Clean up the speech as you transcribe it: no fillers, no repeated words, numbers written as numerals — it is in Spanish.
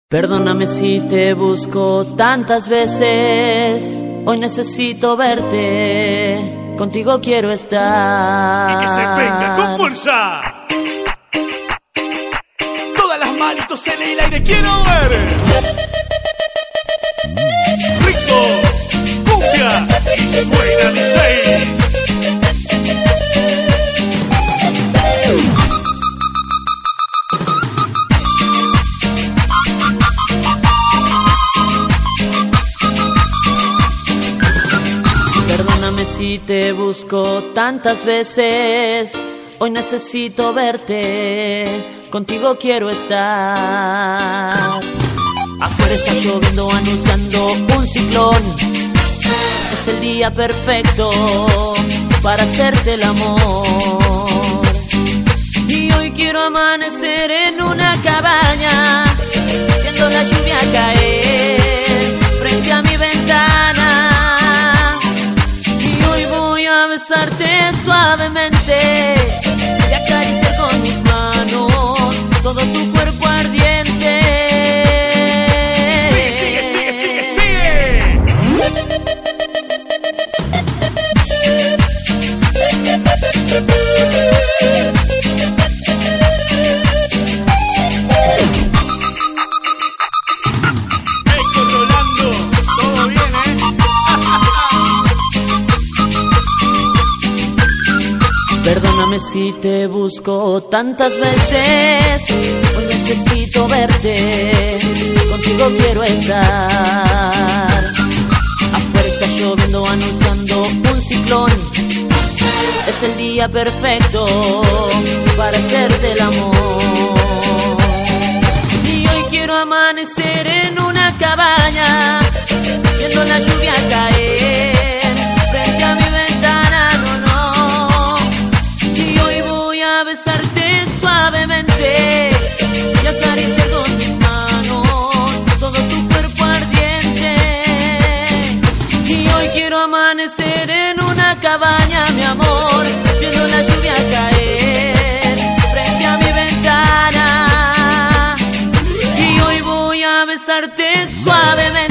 Perdóname si te busco tantas veces, hoy necesito verte, contigo quiero estar. Y que se venga con fuerza. Todas las manitos en el aire, quiero ver. Rico, cumbia y suena Licey. Perdóname si te busco tantas veces, hoy necesito verte, contigo quiero estar. Afuera está lloviendo anunciando un ciclón, es el día perfecto para hacerte el amor. Y hoy quiero amanecer en una cabaña, viendo la lluvia caer frente a mi ventana. Besarte suavemente y acariciar con mis manos todo tu cuerpo ardiente. Sigue, sigue, sigue, sigue, sigue. Controlando, todo bien, Perdóname si te busco tantas veces, hoy necesito verte, contigo quiero estar. Afuera está lloviendo anunciando un ciclón, es el día perfecto para hacerte el amor. Y hoy quiero amanecer en una cabaña, viendo la lluvia caer frente a mi ventana, no. Besarte suavemente y acariciar con mis manos todo tu cuerpo ardiente. Y hoy quiero amanecer en una cabaña, mi amor, viendo la lluvia caer frente a mi ventana. Y hoy voy a besarte suavemente